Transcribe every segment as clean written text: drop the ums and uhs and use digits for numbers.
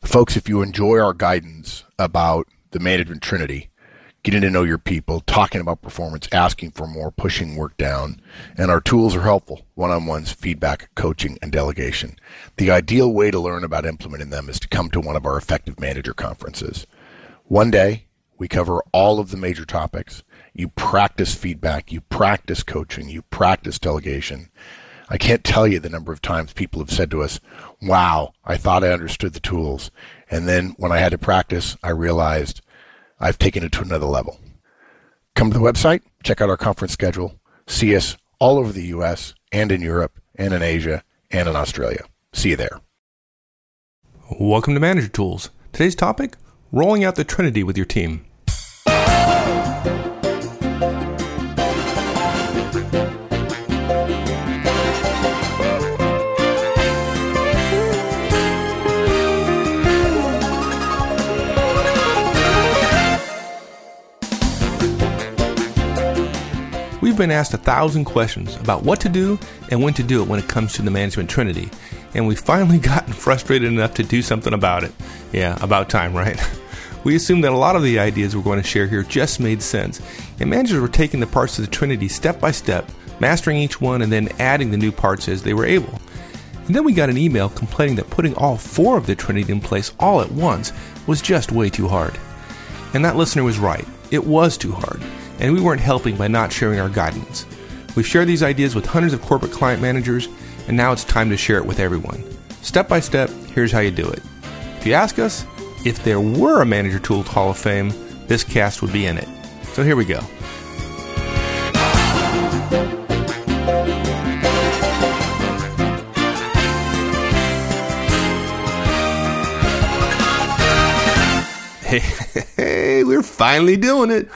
Folks, if you enjoy our guidance about the management trinity, getting to know your people, talking about performance, asking for more, pushing work down, and our tools are helpful: one-on-ones, feedback, coaching, and delegation. The ideal way to learn about implementing them is to come to one of our Effective Manager conferences. One day, we cover all of the major topics. You practice feedback, you practice coaching, you practice delegation. I can't tell you the number of times people have said to us, wow, I thought I understood the tools. And then when I had to practice, I realized I've taken it to another level. Come to the website, check out our conference schedule, see us all over the U.S. and in Europe and in Asia and in Australia. See you there. Welcome to Manager Tools. Today's topic, rolling out the Trinity with your team. We've been asked 1,000 questions about what to do and when to do it when it comes to the management trinity, and we've finally gotten frustrated enough to do something about it. Yeah, about time, right? We assumed that a lot of the ideas we're going to share here just made sense, and managers were taking the parts of the trinity step by step, mastering each one, and then adding the new parts as they were able. And then we got an email complaining that putting all 4 of the trinity in place all at once was just way too hard. And that listener was right. It was too hard. And we weren't helping by not sharing our guidance. We've shared these ideas with hundreds of corporate client managers, and now it's time to share it with everyone. Step by step, here's how you do it. If you ask us, if there were a Manager Tools Hall of Fame, this cast would be in it. So here we go. Hey, we're finally doing it.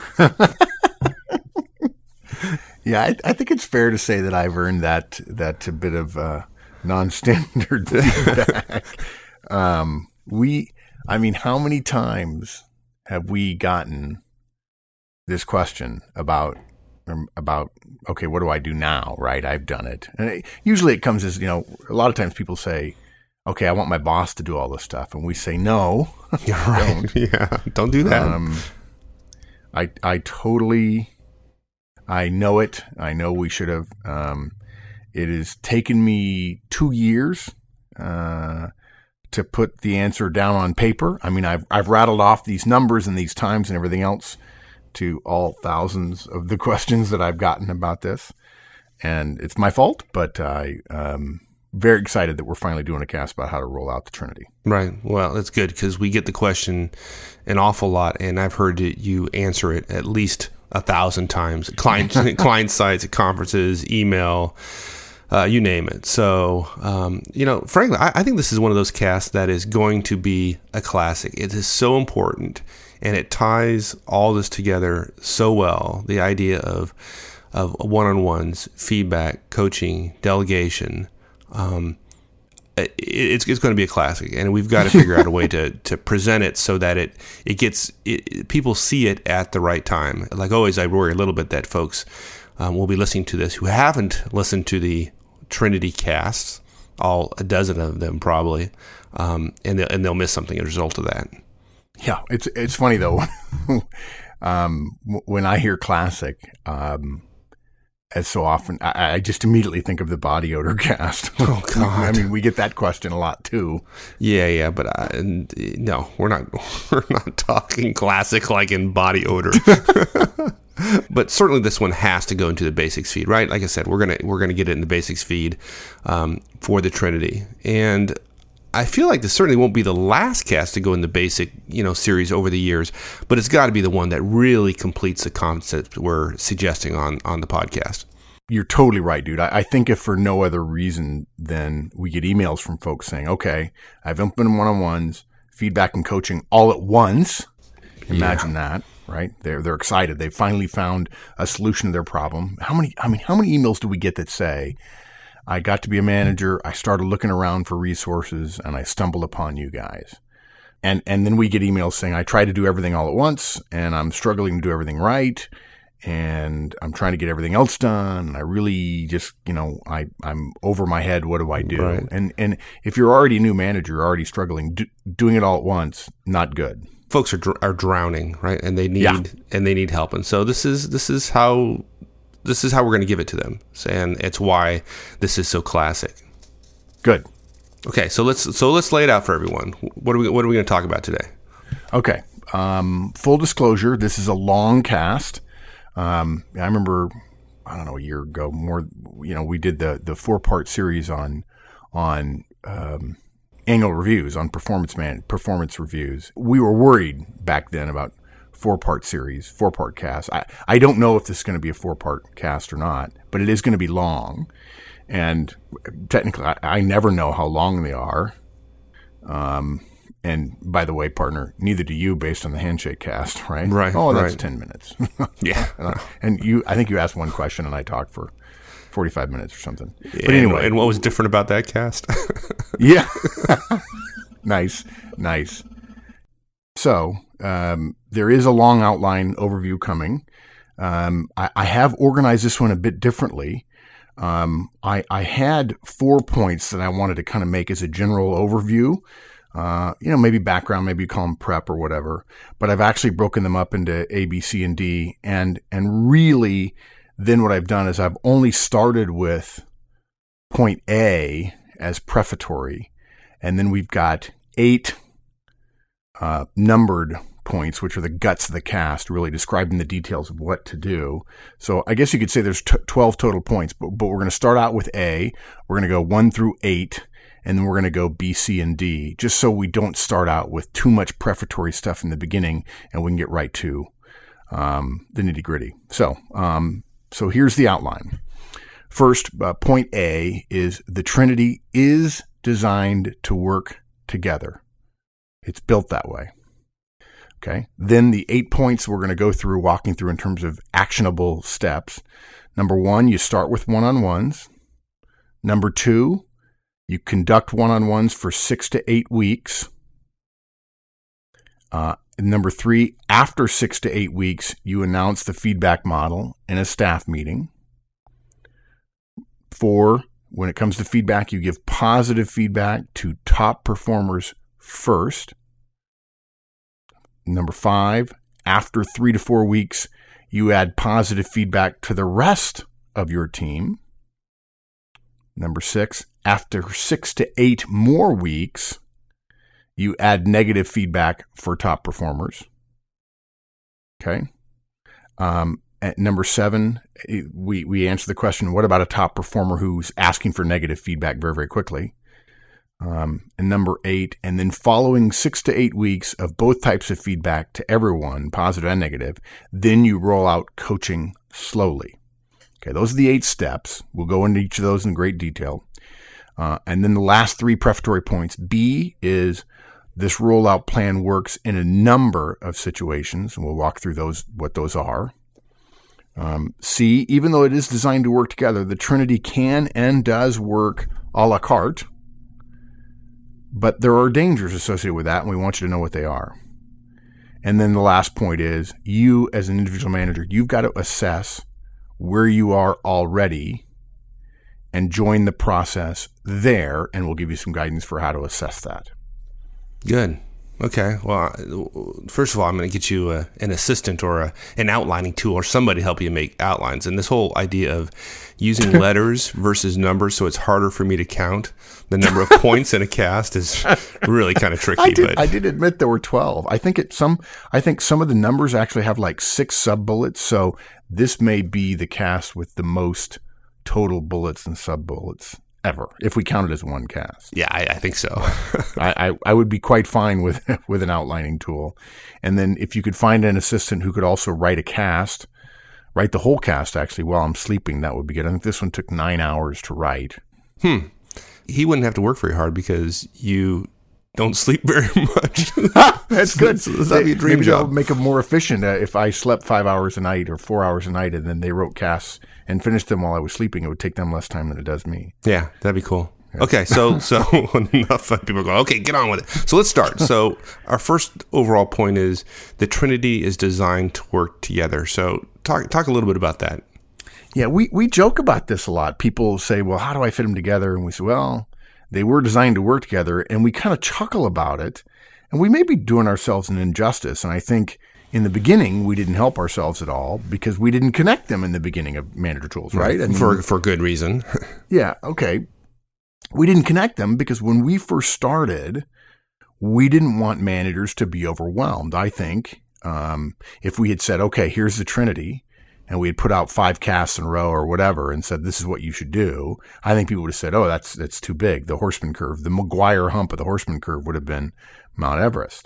Yeah, I think it's fair to say that I've earned that bit of non-standard feedback. How many times have we gotten this question about okay, what do I do now? Right, I've done it, and usually it comes as a lot of times people say, okay, I want my boss to do all this stuff, and we say no. You're right. Don't. Yeah, don't do that. I know it. I know we should have. It has taken me 2 years to put the answer down on paper. I mean, I've rattled off these numbers and these times and everything else to all thousands of the questions that I've gotten about this, and it's my fault. But I'm very excited that we're finally doing a cast about how to roll out the Trinity. Right. Well, that's good because we get the question an awful lot, and I've heard you answer it at least 1,000 times. Client sites, at conferences, email, you name it. So, frankly, I think this is one of those casts that is going to be a classic. It is so important, and it ties all this together so well. The idea of one-on-ones, feedback, coaching, delegation. It's going to be a classic, and we've got to figure out a way to present it so that it gets people see it at the right time. Like always, I worry a little bit that folks will be listening to this who haven't listened to the Trinity casts, all a dozen of them probably, and they'll miss something as a result of that. Yeah, it's funny though. When I hear classic, as so often, I just immediately think of the body odor cast. Oh God! I mean, we get that question a lot too. Yeah, but no, we're not talking classic like in body odor. But certainly, this one has to go into the basics feed, right? Like I said, we're gonna get it in the basics feed for the Trinity, and I feel like this certainly won't be the last cast to go in the basic, series over the years, but it's got to be the one that really completes the concept we're suggesting on the podcast. You're totally right, dude. I think if for no other reason than we get emails from folks saying, okay, I've implemented one-on-ones, feedback and coaching all at once. Imagine that, right? They're excited. They finally found a solution to their problem. How many emails do we get that say, I got to be a manager, I started looking around for resources, and I stumbled upon you guys. And then we get emails saying, I try to do everything all at once, and I'm struggling to do everything right, and I'm trying to get everything else done. And I really just, I'm over my head. What do I do? Right. And if you're already a new manager, you're already struggling, doing it all at once, not good. Folks are drowning, right? And they need help. And so this is how we're going to give it to them. And it's why this is so classic. Good. Okay, so let's lay it out for everyone. What are we going to talk about today? Okay. Full disclosure, this is a long cast. I remember, I don't know, a year ago, we did the 4-part series on annual reviews, on performance reviews. We were worried back then about 4-part series, 4-part cast. I don't know if this is going to be a 4-part cast or not, but it is going to be long. And technically, I never know how long they are. And by the way, partner, neither do you based on the handshake cast, right? Right. Oh, that's right. 10 minutes. Yeah. And I think you asked one question and I talked for 45 minutes or something. Yeah, but anyway. And what was different about that cast? Yeah. Nice. So, there is a long outline overview coming. I have organized this one a bit differently. I had 4 points that I wanted to kind of make as a general overview. Maybe background, maybe you call them prep or whatever, but I've actually broken them up into A, B, C, and D. And really then what I've done is I've only started with point A as prefatory. And then we've got 8, numbered points, which are the guts of the cast, really describing the details of what to do. So I guess you could say there's 12 total points, but we're going to start out with A. We're going to go 1 through 8. And then we're going to go B, C, and D, just so we don't start out with too much prefatory stuff in the beginning, and we can get right to the nitty gritty. So here's the outline. First, point A is the Trinity is designed to work together. It's built that way. Okay. Then the 8 points we're going to go through, walking through in terms of actionable steps. Number 1, you start with one-on-ones. Number 2, you conduct one-on-ones for 6 to 8 weeks. Number 3, after 6 to 8 weeks, you announce the feedback model in a staff meeting. 4, when it comes to feedback, you give positive feedback to top performers first. Number 5, after 3 to 4 weeks, you add positive feedback to the rest of your team. Number 6, after 6 to 8 more weeks, you add negative feedback for top performers. Okay. At number 7, we answer the question, what about a top performer who's asking for negative feedback very, very quickly? And number 8, and then following 6 to 8 weeks of both types of feedback to everyone, positive and negative, then you roll out coaching slowly. Okay, those are the 8 steps. We'll go into each of those in great detail. And then the last 3 prefatory points. B is this rollout plan works in a number of situations, and we'll walk through those, what those are. C, even though it is designed to work together, the Trinity can and does work a la carte, but there are dangers associated with that, and we want you to know what they are. And then the last point is, you as an individual manager, you've got to assess where you are already and join the process there, and we'll give you some guidance for how to assess that. Good. Okay. Well, first of all, I'm going to get you an assistant or an outlining tool or somebody to help you make outlines. And this whole idea of using letters versus numbers, so it's harder for me to count the number of points in a cast, is really kind of tricky. I did admit there were 12. I think some of the numbers actually have like 6 sub bullets. So this may be the cast with the most total bullets and sub bullets ever, if we count it as one cast. Yeah, I think so. I would be quite fine with an outlining tool. And then if you could find an assistant who could also write the whole cast actually while I'm sleeping, that would be good. I think this one took 9 hours to write. He wouldn't have to work very hard because you don't sleep very much. That's good. So that'd be a dream Maybe job. I'll make them more efficient. If I slept 5 hours a night or 4 hours a night and then they wrote casts and finished them while I was sleeping, it would take them less time than it does me. Yeah, that'd be cool. Okay, so enough people go, okay, get on with it. So let's start. So our first overall point is the Trinity is designed to work together. So talk a little bit about that. Yeah, we joke about this a lot. People say, well, how do I fit them together? And we say, well, they were designed to work together, and we kind of chuckle about it. And we may be doing ourselves an injustice. And I think in the beginning, we didn't help ourselves at all because we didn't connect them in the beginning of Manager Tools, right? I mean, for good reason. Yeah, okay. We didn't connect them because when we first started, we didn't want managers to be overwhelmed. I think if we had said, okay, here's the Trinity, and we had put out 5 casts in a row or whatever and said, this is what you should do, I think people would have said, oh, that's too big. The Horseman Curve, the McGuire hump of the Horseman Curve would have been Mount Everest.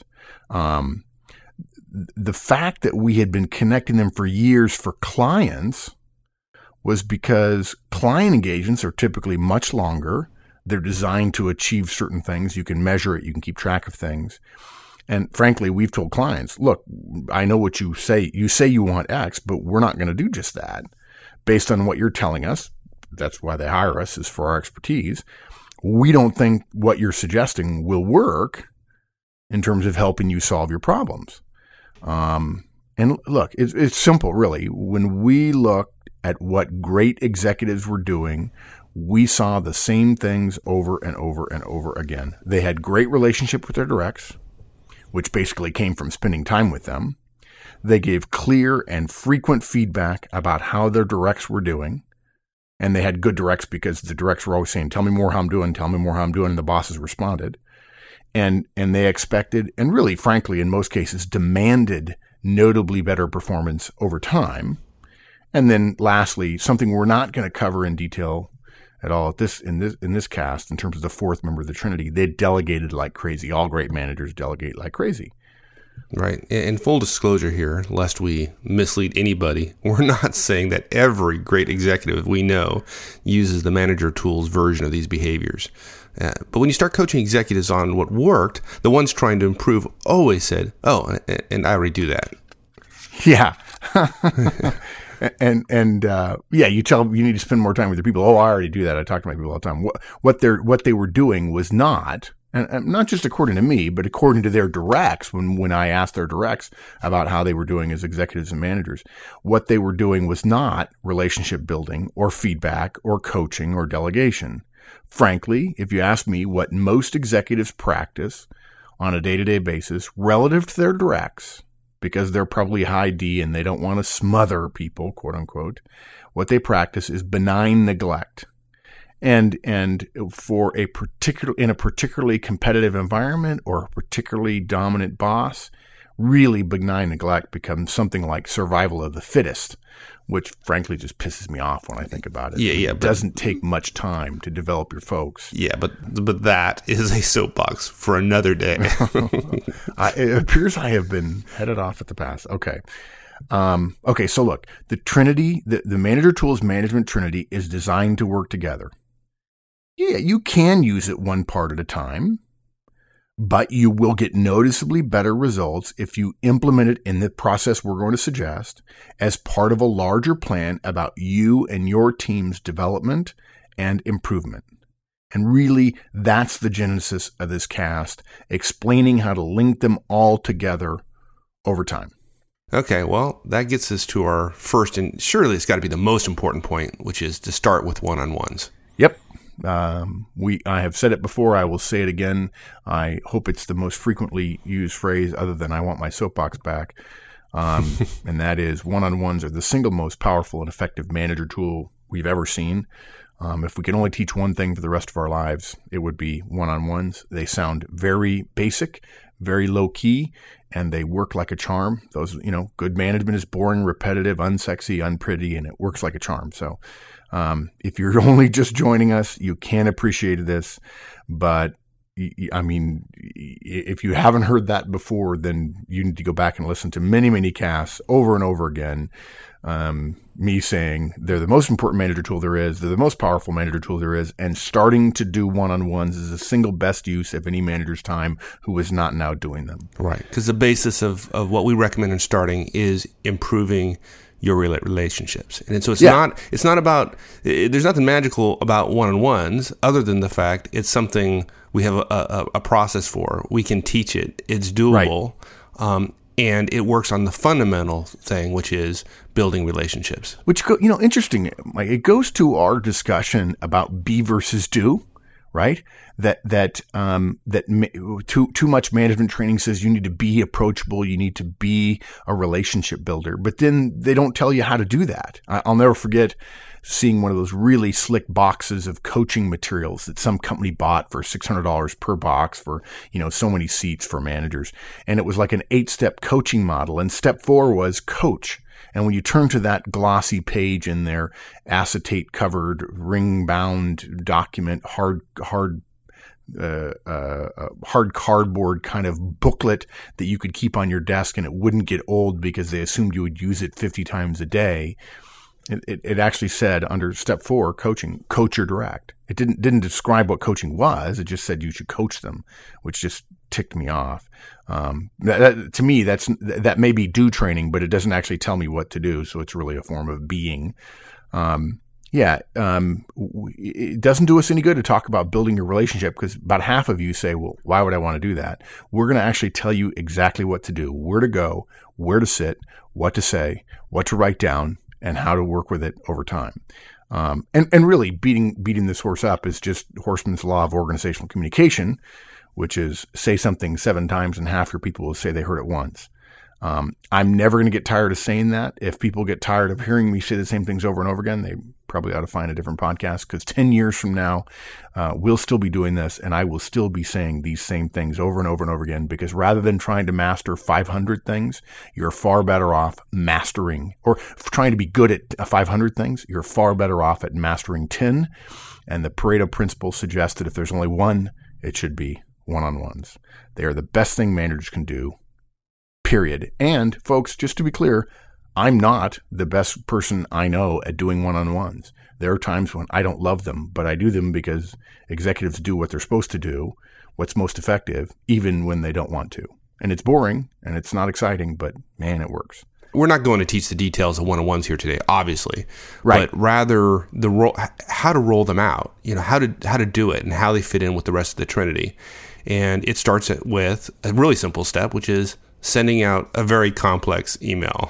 The fact that we had been connecting them for years for clients was because client engagements are typically much longer. They're designed to achieve certain things. You can measure it. You can keep track of things. And frankly, we've told clients, look, I know what you say. You say you want X, but we're not going to do just that. Based on what you're telling us, that's why they hire us, is for our expertise. We don't think what you're suggesting will work in terms of helping you solve your problems. And look, it's simple, really. When we looked at what great executives were doing, we saw the same things over and over and over again. They had great relationship with their directs, which basically came from spending time with them. They gave clear and frequent feedback about how their directs were doing. And they had good directs because the directs were always saying, tell me more how I'm doing, tell me more how I'm doing. And the bosses responded. And they expected, and really, frankly, in most cases, demanded notably better performance over time. And then lastly, something we're not going to cover in detail at all in this cast, in terms of the fourth member of the Trinity, they delegated like crazy. All great managers delegate like crazy. Right. In full disclosure here, lest we mislead anybody, we're not saying that every great executive we know uses the Manager Tools version of these behaviors. But when you start coaching executives on what worked, the ones trying to improve always said, oh, and I already do that. Yeah. Yeah, you need to spend more time with your people. Oh, I already do that. I talk to my people all the time. What they were doing was not, and not just according to me, but according to their directs, when I asked their directs about how they were doing as executives and managers, what they were doing was not relationship building or feedback or coaching or delegation. Frankly, if you ask me what most executives practice on a day-to-day basis relative to their directs, because they're probably high D and they don't want to smother people, quote unquote, what they practice is benign neglect. And for in a particularly competitive environment or a particularly dominant boss, really benign neglect becomes something like survival of the fittest, which frankly just pisses me off when I think about it. Yeah. It doesn't take much time to develop your folks. Yeah, but that is a soapbox for another day. It appears I have been headed off at the pass. Okay. So look, the Trinity, the Manager Tools Management Trinity is designed to work together. Yeah, you can use it one part at a time, but you will get noticeably better results if you implement it in the process we're going to suggest as part of a larger plan about you and your team's development and improvement. And really, that's the genesis of this cast, explaining how to link them all together over time. Okay, well, that gets us to our first, and surely it's got to be the most important point, which is to start with one-on-ones. Yep. I have said it before. I will say it again. I hope it's the most frequently used phrase other than I want my soapbox back. And that is one-on-ones are the single most powerful and effective manager tool we've ever seen. If we could only teach one thing for the rest of our lives, it would be one-on-ones. They sound very basic, very low key, and they work like a charm. Those, good management is boring, repetitive, unsexy, unpretty, and it works like a charm. So, if you're only just joining us, you can appreciate this, but I mean, if you haven't heard that before, then you need to go back and listen to many, many casts over and over again. Me saying they're the most important manager tool there is, they're the most powerful manager tool there is, and starting to do one-on-ones is the single best use of any manager's time who is not now doing them. Right, because the basis of what we recommend in starting is improving your relationships. And so it's not about, there's nothing magical about one-on-ones other than the fact it's something we have a process for. We can teach it. It's doable. Right. And it works on the fundamental thing, which is building relationships. Which, interesting. It goes to our discussion about be versus do, right? That too much management training says you need to be approachable, you need to be a relationship builder, but then they don't tell you how to do that. I'll never forget seeing one of those really slick boxes of coaching materials that some company bought for $600 per box for, so many seats for managers. And it was like an 8-step coaching model. And step 4 was coach. And when you turn to that glossy page in their acetate covered, ring bound document, hard cardboard kind of booklet that you could keep on your desk and it wouldn't get old because they assumed you would use it 50 times a day. It actually said under step 4, coaching, coach or direct. It didn't describe what coaching was. It just said you should coach them, which just ticked me off. To me, that may be do training, but it doesn't actually tell me what to do. So it's really a form of being. It doesn't do us any good to talk about building a relationship because about half of you say, well, why would I want to do that? We're going to actually tell you exactly what to do, where to go, where to sit, what to say, what to write down, and how to work with it over time. And really beating this horse up is just Horstman's law of organizational communication, which is say something 7 times and half your people will say they heard it once. I'm never going to get tired of saying that. If people get tired of hearing me say the same things over and over again, they probably ought to find a different podcast because 10 years from now, we'll still be doing this and I will still be saying these same things over and over and over again because rather than trying to master 500 things, you're far better off mastering or trying to be good at 500 things. You're far better off at mastering 10. And the Pareto principle suggests that if there's only one, it should be one-on-ones. They are the best thing managers can do. Period. And folks, just to be clear, I'm not the best person I know at doing one-on-ones. There are times when I don't love them, but I do them because executives do what they're supposed to do, what's most effective, even when they don't want to. And it's boring and it's not exciting, but man, it works. We're not going to teach the details of one-on-ones here today, obviously, right? But rather how to roll them out, how to do it and how they fit in with the rest of the Trinity. And it starts with a really simple step, which is sending out a very complex email.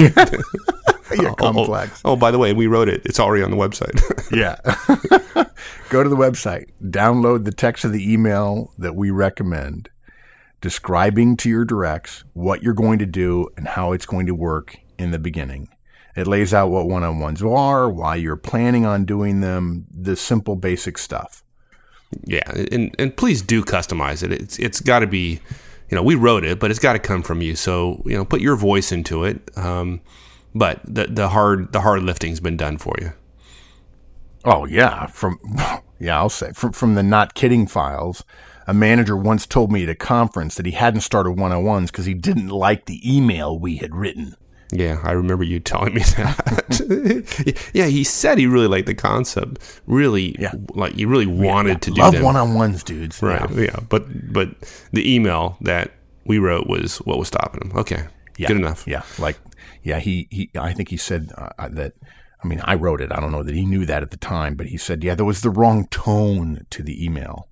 Yeah, complex. Oh, by the way, we wrote it. It's already on the website. Yeah. Go to the website, download the text of the email that we recommend, describing to your directs what you're going to do and how it's going to work in the beginning. It lays out what one-on-ones are, why you're planning on doing them, the simple basic stuff. Yeah, and please do customize it. It's got to be, we wrote it, but it's got to come from you. So, put your voice into it. But the hard lifting's been done for you. Oh yeah, I'll say from the Not Kidding files. A manager once told me at a conference that he hadn't started one-on-ones because he didn't like the email we had written. Yeah, I remember you telling me that. Yeah, he said he really liked the concept. Really, like he really wanted to do them. Love one-on-ones, dudes. Right. Yeah. But the email that we wrote was what was stopping him. Okay. Yeah. Good enough. Yeah. He I think he said that. I mean, I wrote it. I don't know that he knew that at the time, but he said, there was the wrong tone to the email.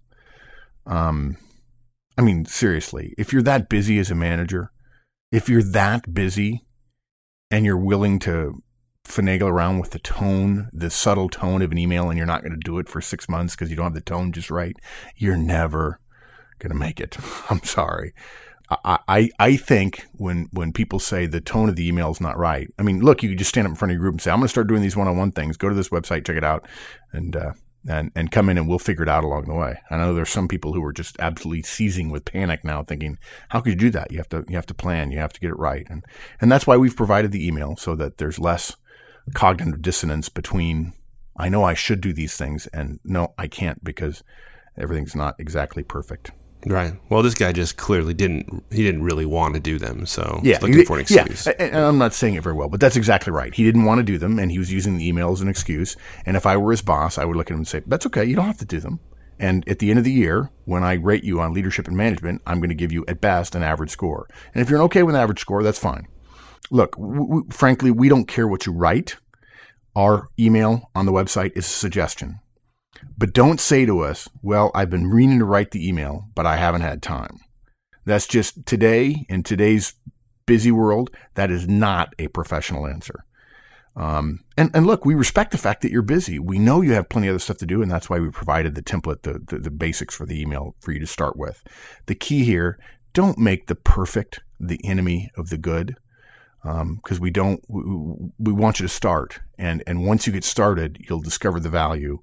I mean, seriously, if you're that busy as a manager, if you're that busy and you're willing to finagle around with the tone, the subtle tone of an email, and you're not going to do it for 6 months because you don't have the tone just right, you're never going to make it. I'm sorry. I think when people say the tone of the email is not right, I mean, look, you could just stand up in front of your group and say, I'm going to start doing these one-on-one things. Go to this website, check it out, and come in and we'll figure it out along the way. I know there's some people who are just absolutely seizing with panic now thinking, how could you do that? You have to plan, you have to get it right. And that's why we've provided the email so that there's less cognitive dissonance between, I know I should do these things and no, I can't because everything's not exactly perfect. Right. Well, this guy just clearly didn't really want to do them. So he's looking for an excuse. Yeah. And I'm not saying it very well, but that's exactly right. He didn't want to do them and he was using the email as an excuse. And if I were his boss, I would look at him and say, that's okay. You don't have to do them. And at the end of the year, when I rate you on leadership and management, I'm going to give you at best an average score. And if you're okay with an average score, that's fine. look, frankly, we don't care what you write. Our email on the website is a suggestion. But don't say to us, well, I've been meaning to write the email, but I haven't had time. That's just today, in today's busy world, that is not a professional answer. And look, we respect the fact that you're busy. We know you have plenty of other stuff to do, and that's why we provided the template, the basics for the email for you to start with. The key here, don't make the perfect the enemy of the good, because we want you to start. And once you get started, you'll discover the value.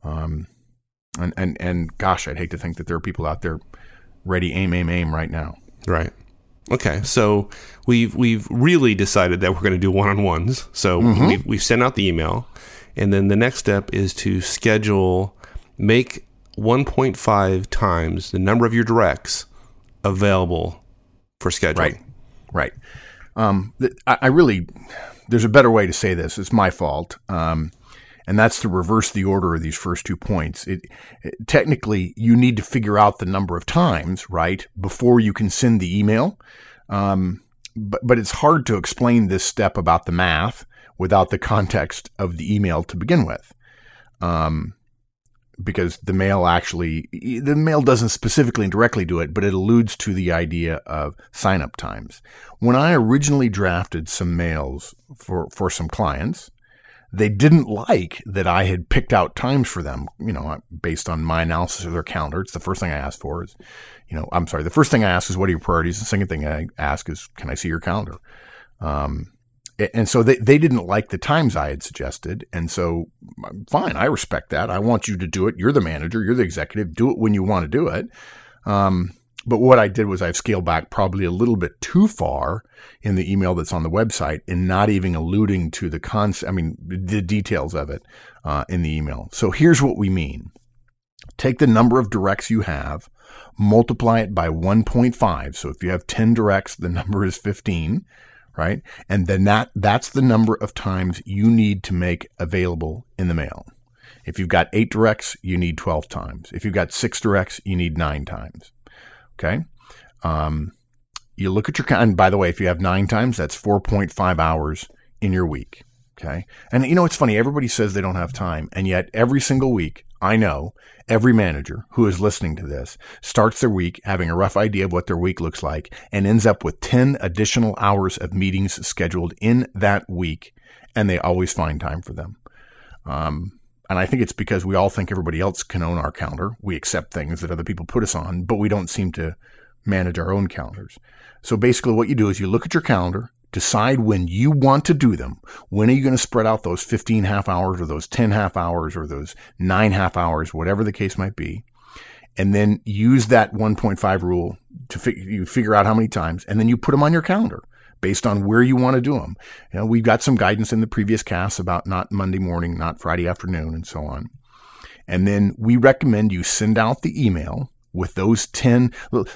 And gosh, I'd hate to think that there are people out there ready, aim right now. Right. Okay, so we've really decided that we're going to do one-on-ones. So we've sent out the email, and then the next step is to make 1.5 times the number of your directs available for scheduling. Right. There's a better way to say this. It's my fault. And that's to reverse the order of these first 2 points. Technically, you need to figure out the number of times, right, before you can send the email. But it's hard to explain this step about the math without the context of the email to begin with. Because the mail doesn't specifically and directly do it, but it alludes to the idea of sign-up times. When I originally drafted some mails for some clients, they didn't like that I had picked out times for them, based on my analysis of their calendar. It's the first thing I asked for is, the first thing I ask is, what are your priorities? The second thing I ask is, can I see your calendar? And so they didn't like the times I had suggested. And so, fine, I respect that. I want you to do it. You're the manager. You're the executive. Do it when you want to do it. But what I did was I've scaled back probably a little bit too far in the email that's on the website and not even alluding to the details of it in the email. So here's what we mean. Take the number of directs you have, multiply it by 1.5. So if you have 10 directs, the number is 15, right? And then that's the number of times you need to make available in the mail. If you've got 8 directs, you need 12 times. If you've got 6 directs, you need 9 times. Okay. You look at and by the way, if you have 9 times, that's 4.5 hours in your week. Okay. And it's funny. Everybody says they don't have time. And yet every single week, I know every manager who is listening to this starts their week having a rough idea of what their week looks like and ends up with 10 additional hours of meetings scheduled in that week. And they always find time for them. And I think it's because we all think everybody else can own our calendar. We accept things that other people put us on, but we don't seem to manage our own calendars. So basically what you do is you look at your calendar, decide when you want to do them. When are you going to spread out those 15 half hours or those 10 half hours or those 9 half hours, whatever the case might be. And then use that 1.5 rule to figure out how many times, and then you put them on your calendar based on where you want to do them. We've got some guidance in the previous cast about not Monday morning, not Friday afternoon, and so on. And then we recommend you send out the email with those 10.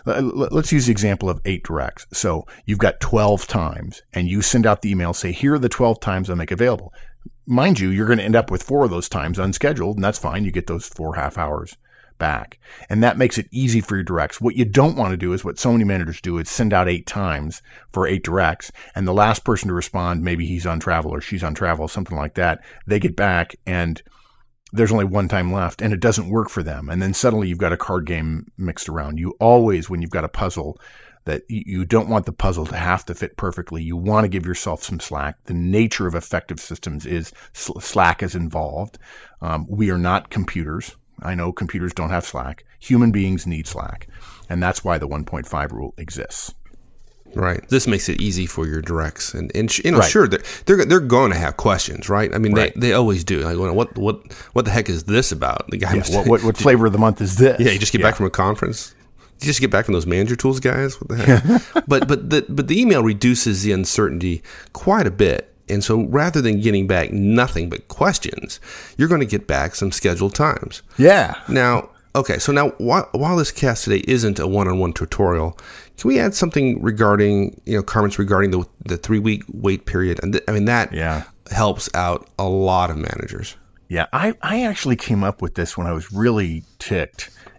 Let's use the example of 8 directs. So you've got 12 times, and you send out the email, say, here are the 12 times I make available. Mind you, you're going to end up with 4 of those times unscheduled, and that's fine. You get those 4 half hours back. And that makes it easy for your directs. What you don't want to do is what so many managers do is send out 8 times for 8 directs. And the last person to respond, maybe he's on travel or she's on travel, something like that. They get back and there's only 1 time left and it doesn't work for them. And then suddenly you've got a card game mixed around. You always, when you've got a puzzle, that you don't want the puzzle to have to fit perfectly. You want to give yourself some slack. The nature of effective systems is slack is involved. We are not computers. I know computers don't have slack. Human beings need slack. And that's why the 1.5 rule exists. Right. This makes it easy for your directs. And right. Sure, they're going to have questions, right? I mean, right. they always do. Like, what the heck is this about? The guy what flavor of the month is this? Yeah, you just get back from a conference. You just get back from those manager tools guys. What the heck? but the email reduces the uncertainty quite a bit. And so rather than getting back nothing but questions, you're going to get back some scheduled times. Yeah. Now, okay, so now while this cast today isn't a one-on-one tutorial, can we add something regarding, comments regarding the 3-week wait period? And that helps out a lot of managers. Yeah, I actually came up with this when I was really ticked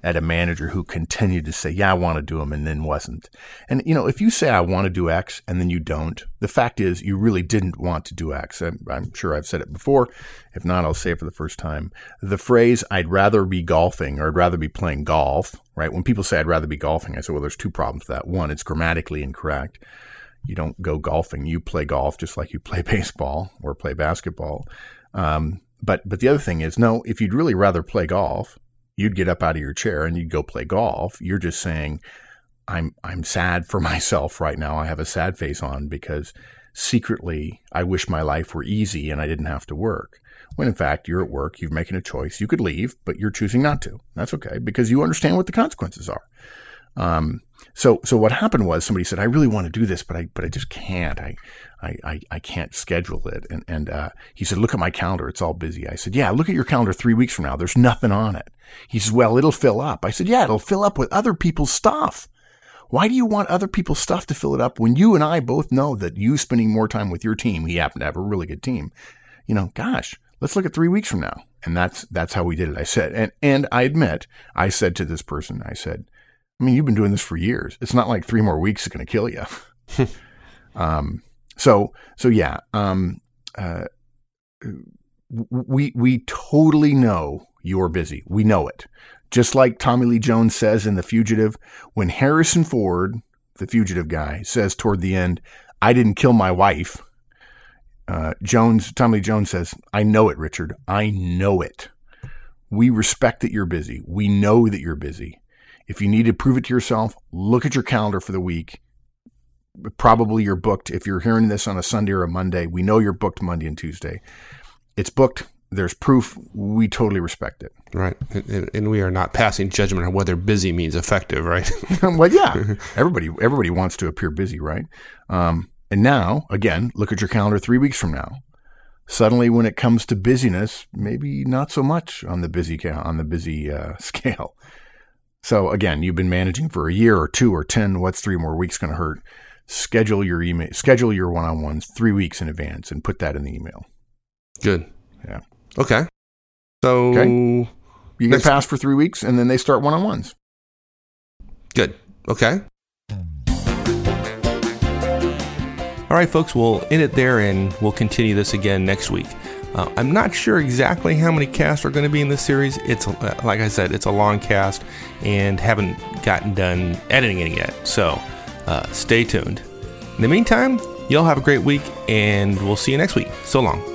at a manager who continued to say, yeah, I want to do them, and then wasn't. And, if you say I want to do X and then you don't, the fact is you really didn't want to do X. I'm sure I've said it before. If not, I'll say it for the first time. The phrase, I'd rather be golfing, or I'd rather be playing golf, right? When people say I'd rather be golfing, I say, well, there's two problems with that. One, it's grammatically incorrect. You don't go golfing. You play golf just like you play baseball or play basketball. But the other thing is, no, if you'd really rather play golf, you'd get up out of your chair and you'd go play golf. You're just saying, I'm sad for myself right now. I have a sad face on because secretly I wish my life were easy and I didn't have to work. When in fact, you're at work, you're making a choice. You could leave, but you're choosing not to. That's okay, because you understand what the consequences are. So what happened was somebody said, I really want to do this, but I just can't. I can't schedule it. And he said, look at my calendar. It's all busy. I said, yeah, look at your calendar 3 weeks from now. There's nothing on it. He says, well, it'll fill up. I said, yeah, it'll fill up with other people's stuff. Why do you want other people's stuff to fill it up when you and I both know that you spending more time with your team, he happened to have a really good team, gosh, let's look at 3 weeks from now. And that's how we did it. I said, and I admit, I said to this person, I said, you've been doing this for years. It's not like 3 more weeks is going to kill you. We totally know you're busy. We know it. Just like Tommy Lee Jones says in The Fugitive, when Harrison Ford, the fugitive guy, says toward the end, I didn't kill my wife. Tommy Lee Jones says, I know it, Richard. I know it. We respect that you're busy. We know that you're busy. If you need to prove it to yourself, look at your calendar for the week. Probably you're booked. If you're hearing this on a Sunday or a Monday, we know you're booked Monday and Tuesday. It's booked. There's proof. We totally respect it. Right. And we are not passing judgment on whether busy means effective, right? Well, yeah. Everybody wants to appear busy, right? And now, again, look at your calendar 3 weeks from now. Suddenly, when it comes to busyness, maybe not so much on the busy scale. So again, you've been managing for a year or 2 or 10. What's 3 more weeks going to hurt? Schedule your email, schedule your one-on-ones 3 weeks in advance and put that in the email. Good. Yeah. Okay. So you get passed for 3 weeks and then they start one-on-ones. Good. Okay. All right, folks, we'll end it there and we'll continue this again next week. I'm not sure exactly how many casts are going to be in this series. It's like I said, it's a long cast and haven't gotten done editing it yet. So stay tuned. In the meantime, y'all have a great week and we'll see you next week. So long.